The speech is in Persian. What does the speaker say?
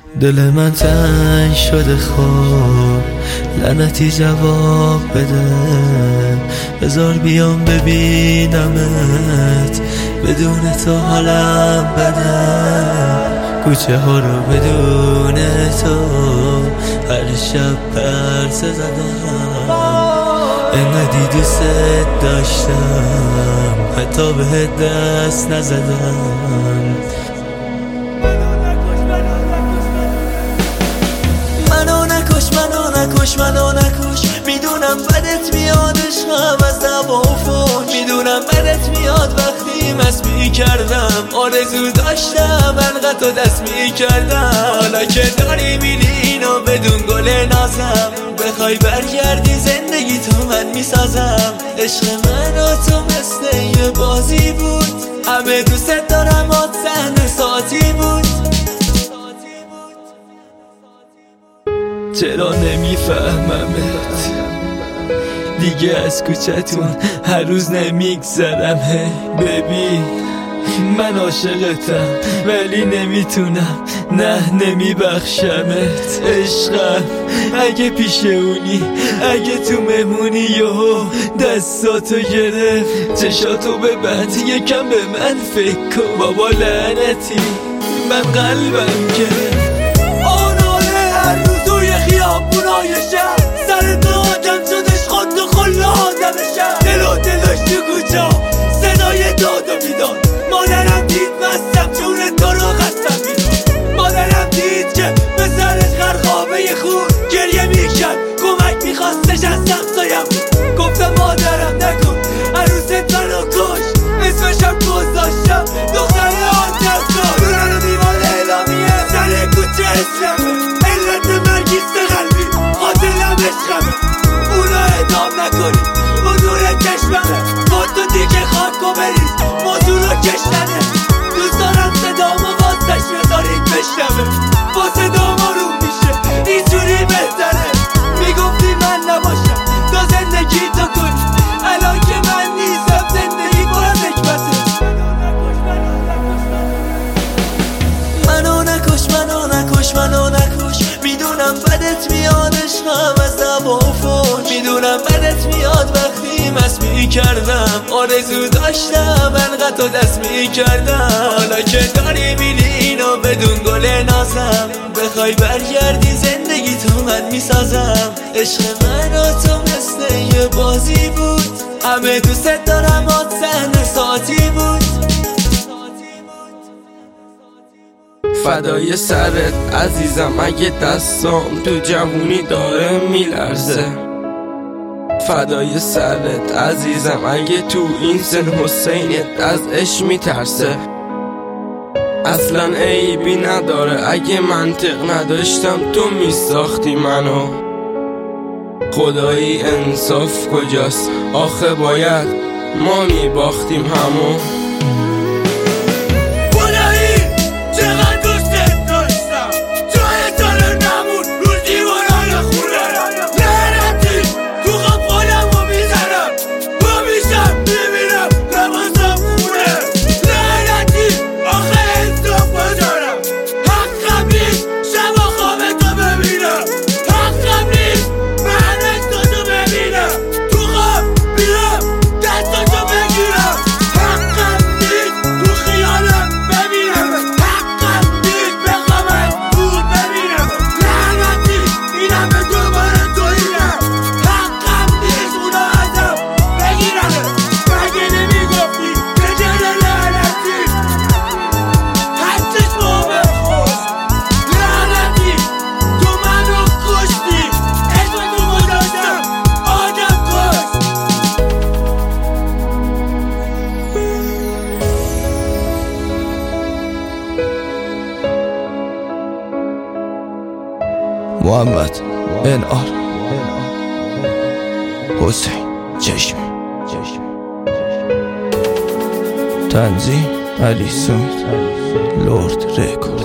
دل من تنگ شده خوب لعنتی جواب بده، بذار بیام ببینمت، بدون تو حالم بده. کوچه ها رو بدون تو هر شب پرسه زدم، انقدی دوست داشتم حتی بهت دست نزدم. منو نکش، میدونم بدت میاد عشقم از دوا و فوش، میدونم بدت میاد وقتی مست میکردم، آرزو داشتم انقدر تو دست میکردم. حالا که داری میری اینو بدون گل نازم، بخوای برگردی زندگی تو من میسازم. عشق من و تو مثل یه بازی بود، همه دوست دارم آتن ساعتی بود. چرا نمیفهممت دیگه، از کوچتون هر روز نمیگذرم. ببین من عاشقتم ولی نمیتونم، نه نمیبخشمت. عشقم اگه پیشونی، اگه تو مهمونی یهو دستاتو گرفت، چشاتو ببند یکم به من فکر کن. بابا لعنتی من قلبم گرفت، هر روز توی خیابونای شهر سر تو آدم شدش خود و خلا آدم شهر. دل و دلش تو کوچه صدای داد و بیداد، مادرم دید مستم جون تو رو قسم میداد. مادرم دید که به سرش غرقابه خون گریه میکرد، کمک میخواستش از همسایم. گفتم مادرم نکن عروست منو کش، اسمشم گذاشتم دختر آدم کن. دوران دیوان اعلامیه سر کوچه اسلمه، اونو ادام نکنی حضور چشممه، خودتو دیگه خاک و بریز موضوع رو کشتنه. دوست دارم صدامو واسش بذارید بشنوه، با صدام آروم میشه اینجوری بهتره. میگفتی من نباشم تا زندگی تو کنی، الان که من نیستم زندگی پر از حکمته. منو نکش، میدونم بدت میاد عشقم از دوا و فوش، میدونم بدت میاد وقتی مست میکردم، آرزو داشتم انقدر تو دست میکردم. حالا که داری میری اینو بدون گل نازم، بخوای برگردی زندگی تو من میسازم. عشق من و تو مثل یه بازی بود، همه دوست دارم آتن ساعتی بود. فدای سرت عزیزم اگه دستام تو جوونی داره میلرزه. فدای سرت عزیزم اگه تو این سن حسینت از عشق میترسه. اصلا عیبی نداره اگه منطق نداشتم تو میساختی منو. خدایی انصاف کجاست آخه، باید ما میباختیم همو. محمد NR حسین چشمی، تنظیم علی سوید، لرد رکورد.